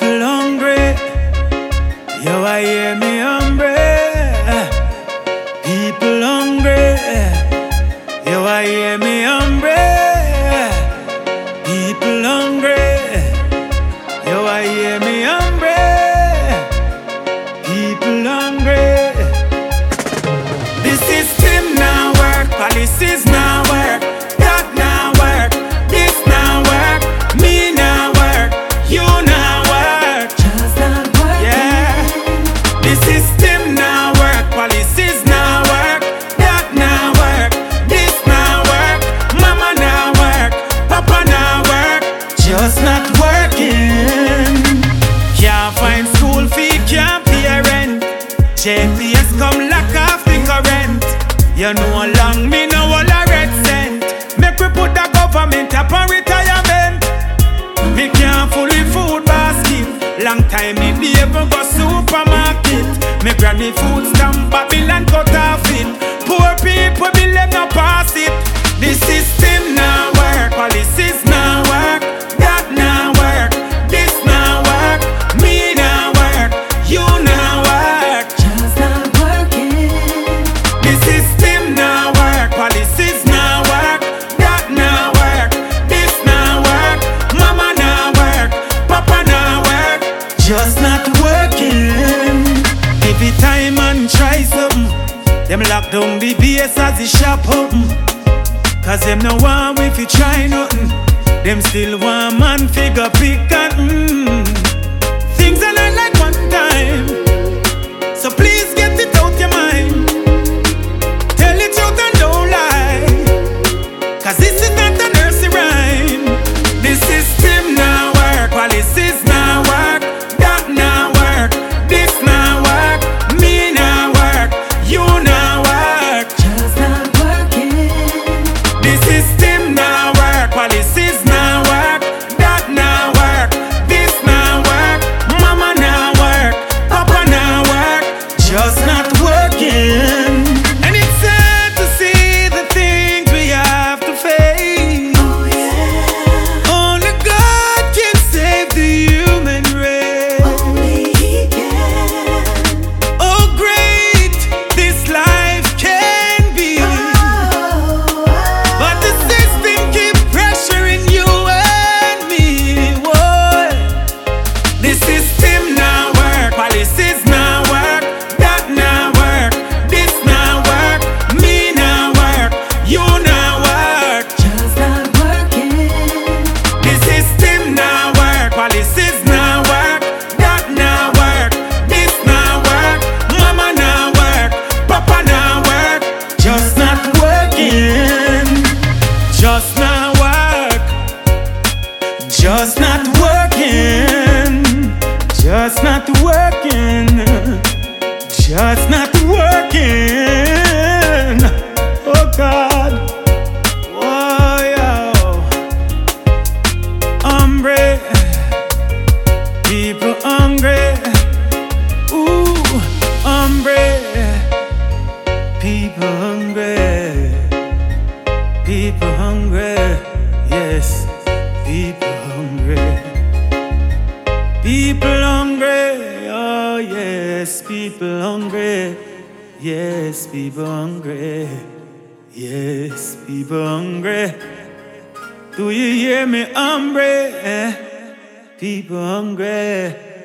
People hungry. Yo, I hear me hungry. People hungry. Yo, I hear me hungry. People hungry. Yo, I hear me hungry. People hungry. The system now work, policies now work, that now work, this now work, me now work, you now work. Just not working. Yeah. The system now work, policies now work, that now work, this now work, mama now work, papa now work. Just not working. Can't find school fee, can't pay rent. JPS come lock off the current. You know how long me no all a red cent. Make we put the government up on retirement. Me can't fully food basket. Long time me never go supermarket. Me granny food stamp Babylon cut off it. Poor people bill them no pass it. The system now work, policies now work, that now work, this now work, me now work, you now work. Just not working. The system now work, policies now work, that now work, this now work, mama now work, papa now work. Just not working. Every time man try something, them lock down the base as the shop open. Cause them no want if you try nothing. Them still want man figure pick and things are not like one time. So please get it out your mind. Tell it truth and don't lie. Cause this is not a nursery rhyme. The system now work, policies now work, that now work, this now work, me now work, you now work. Just not working. The system now work, policies now work, that now work, this now work, mama now work, papa now work. Just not working. And it's sad to see the things we have to face. Oh yeah. Only God can save the human race. Only He can. Oh great this life can be. But the system keep pressuring you and me. Whoa. The system now work, policies now work, that now work, this now work, me now work, you now work. Just not working. The system now work, policies now work, that now work, this now work, mama now work, papa now work. Just not working. Just not work. Just not working. Just not working. Just not working. Oh God. Oh yo. Hungry. People hungry. Ooh, hungry. People hungry. People hungry. Yes, people hungry. People hungry. Oh yes, people hungry. Yes, people hungry. Yes, people hungry. Do you hear me hungry? People hungry.